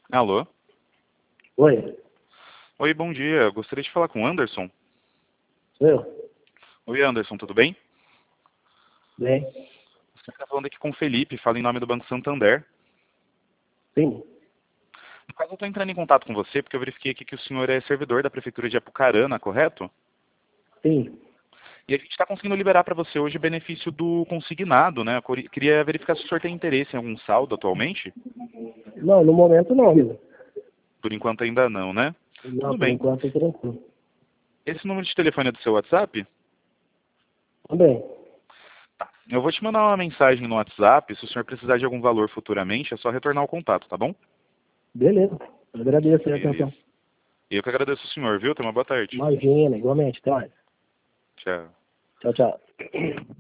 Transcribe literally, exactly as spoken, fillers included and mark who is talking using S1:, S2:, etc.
S1: Alô?
S2: Oi,
S1: Oi, bom dia. Gostaria de falar com o Anderson.
S2: sou eu?
S1: Oi, Anderson, tudo bem?
S2: Bem?
S1: Você está falando aqui com o Felipe, fala em nome do Banco Santander.
S2: Sim,
S1: No caso, eu estou entrando em contato com você porque eu verifiquei aqui que o senhor é servidor da Prefeitura de Apucarana, correto?
S2: sim.
S1: E a gente está conseguindo liberar para você hoje o benefício do consignado, né? Eu cori- queria verificar se o senhor tem interesse em algum saldo atualmente.
S2: Não, no momento não, amigo.
S1: Por enquanto ainda não, né?
S2: Não,
S1: Tudo
S2: por
S1: bem.
S2: enquanto tô tranquilo.
S1: Esse número de telefone é do seu WhatsApp?
S2: Também.
S1: Eu vou te mandar uma mensagem no WhatsApp. Se o senhor precisar de algum valor futuramente, é só retornar o contato, tá bom?
S2: Beleza. Eu agradeço a
S1: Beleza.
S2: atenção.
S1: E eu que agradeço o senhor, viu? Tenha uma boa tarde.
S2: Imagina, igualmente. Até mais.
S1: Tchau.
S2: Tchau, tchau.